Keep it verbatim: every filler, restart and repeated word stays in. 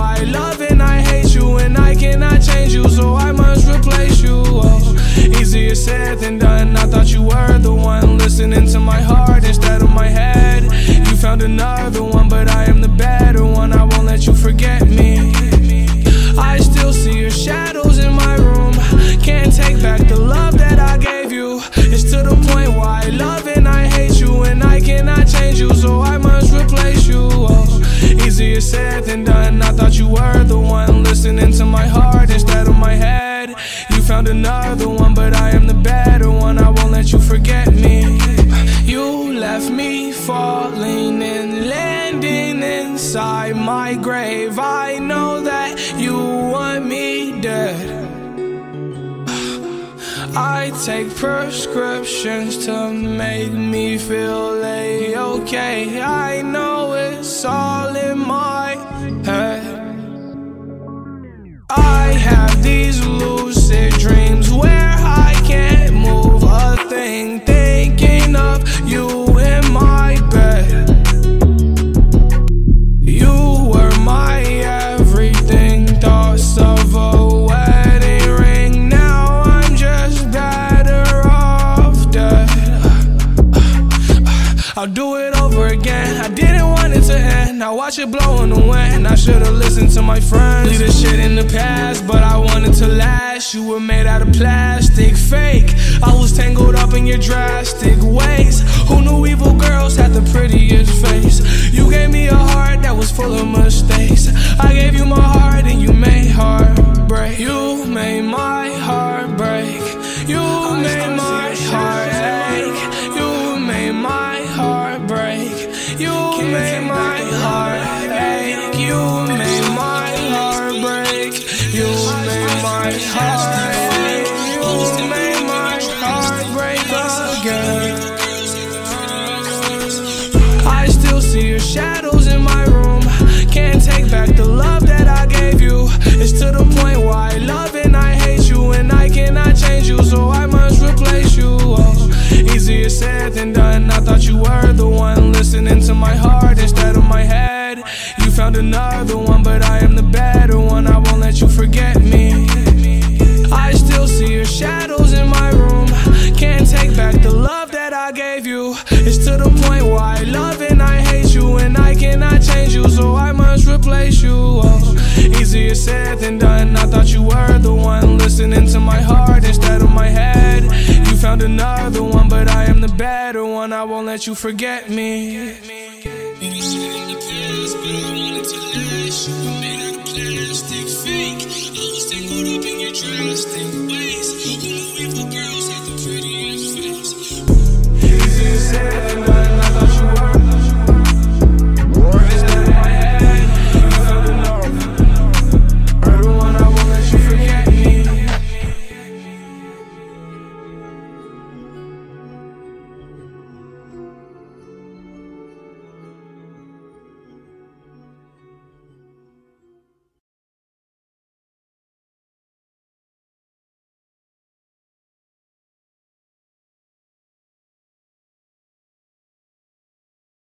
why I love and I hate you, and I cannot change you, so I must replace you. Oh, easier said than done. I thought you were the one listening to my heart instead of my head. You found another one, but I am the better one. I won't let you forget me. I still see your shadows in my room. Can't take back the love that I gave you. It's to the point why I love and I hate you, and I cannot change you, so I must replace you. Oh, easier said than done. I thought you were the one listening to my heart instead of my head. You found another one, but I am the better one. I won't let you forget me. You left me falling and landing inside my grave. I know that you want me dead. I take prescriptions to make me feel A-okay. I know it's all in my head. I have these lucid dreams where I can't move a thing, thinking of you in my bed. You were my everything, thoughts of a wedding ring. Now I'm just better off dead. I'll do it over again. I didn't want it to end. Now watch it blow in the wind. I should've listened to my friends. Leave this shit in the past, but I wanted to last. You were made out of plastic, fake. I was tangled up in your drastic ways. Who knew evil girls had the prettiest face? You gave me a heart that was full of mistakes. I gave you my heart and you made heartbreak. You made my heart break. You made my heart ache. You made my heart break. You made my heart ache. You made my heart break. You made my heart ache. You made my heart break again. I still see your shadows in my room. Can't take back the love that I gave you. It's to the point why I love and I hate you, and I cannot change you, so I must replace you. Oh, easier said than done. I thought you were the one listening to my heart instead of my head. You found another one, but I am the better one. I won't let you forget me. I still see your shadows in my room. Can't take back the love that I gave you. It's to the point why I love and I hate you, and I cannot change you, so I must replace you. Oh, easier said than done. I thought you were the one listening to my heart instead of my head. You found another one, but I am the better one. I won't let you forget me. Plastic, fake. I was tangled up in your drastic